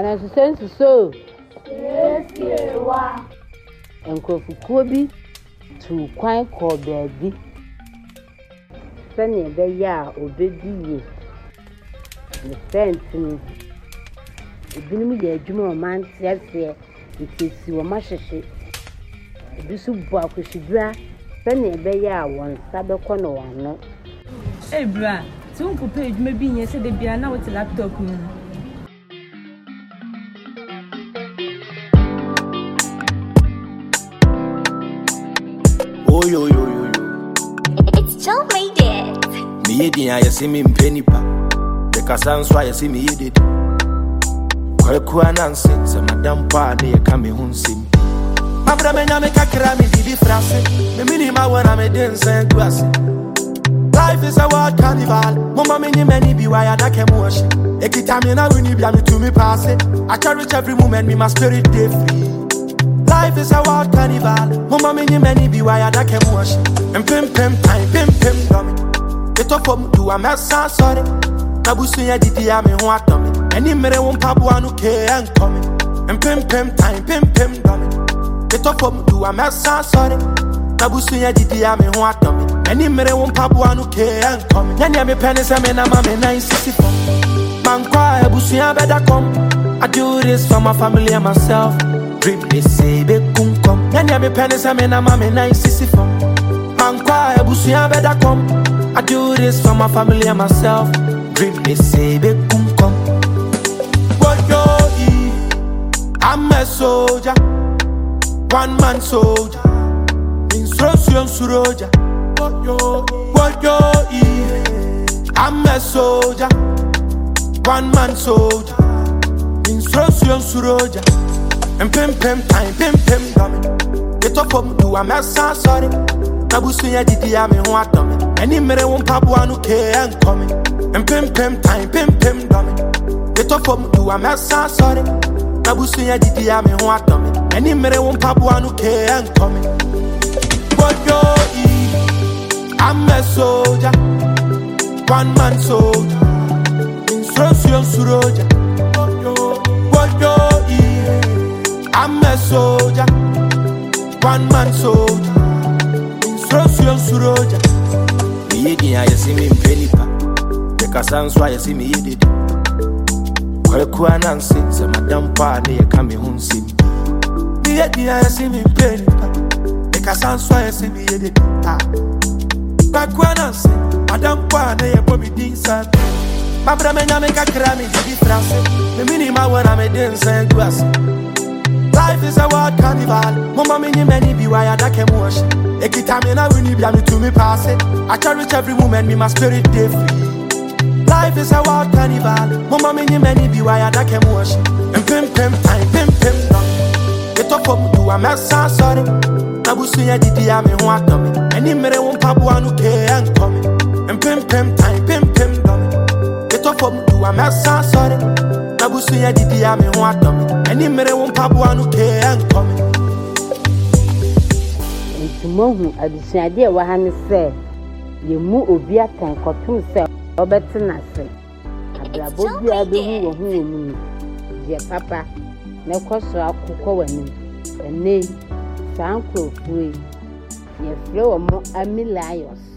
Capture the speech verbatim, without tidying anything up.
Ana so sense so. Yes, you are. Enkofukuo bi tu kwan ko baabi. Sane be ya obedi ye. Ne fence ebinum ye adwuma o man tiase itesi wo mahwehwe. Ebisu bu akohwedura sane be ya won sabekọ no wano. Eh bra, ti unko page me bi yen se de bia na with laptop ni. Oh yo yo yo yo. It's Joe made it. Me yedi ya see me mpenipa. The kasan so ya see me yedi. Kwaku ananse se madam pa de ya ka me hunsim. Mabra me nya me kakra me di difference. Me minima when I'm a dance guase. Life is a wild carnival. Mama me ni many be why I can wash. Ekitamina we ni bia me to me pass it. I cherish every moment me my spirit day free. Life is a wild carnival. Mama me ni many be why I can wash. And pim pim time pim pim dummy. The top of do a mess sorry. Nabusu ya didi ya me ho atomi. Any mere won pabu anu ke and coming. And pim pim time pim pim dummy. The top of do a mess sorry. Nabusu ya didi ya me ho atomi. Any mere won pabu anu ke and coming. Nyanya me penny se me na mama nine sixty-four. Man kwa ebusu ya better come. I do this for my family and myself. Dream me say be kum come. Nyanya me penny se me na mama nine sixty-four. Man kwa ebusu ya better come. I do this for my family and myself. Dream me say be kum come. What yo e? I'm a soldier, one man soldier. Instruction suroja. What yo e? What yo e? I'm a soldier, one man soldier. Instruction suroja. And pim pim time pim pim dummy. The top of do a mess sorry. Nabusu ya didi ya me ho atomi. Any mere won pabu anu ke and coming. And pim pim time pim pim dummy. The top of do a mess sorry. Nabusu ya didi ya me ho atomi. Any mere won pabu anu ke and coming. But yo e, I'm a soldier, one man soldier. Instruction suroja. But yo e, I'm a soldier, one man soldier. Instruction suroja. Me yedi ya see me mpenipa. The kasan so ya see me yedi. Kwaku ananse se madam pa de ya ka me hunsim. Me yedi ya see me mpenipa. The kasan so ya see me yedi. Kwaku ananse madam pa de ya bo mi dinsa. Mabra me nya me kakra me di difference. Me minima when I'm a dance guase. Life is a wild carnival. Mama me ni many be why I can wash. Ekitamina we ni bia me to me pass it. I cherish every moment me my spirit day free. Life is a wild carnival. Mama me ni many be why I can wash. And pim pim time pim pim dum. The top of do a mess sorry. Nabusu ya didi ya me ho atomi. Any mere won pabu anu ke and coming. And pim pim time pim pim dum. The top of do a mess sorry. Nabusu ya didi ya me ho atomi. Any mere won pabu anu ke and coming. Ntumohu adusuade e wa ha ne se ye mu obi atan kotum se obete na se. Abrabo bi abehu wo hu onu. Je papa na koso akukọ wani. Ene sankrofue ye fre wo mo Amilayos.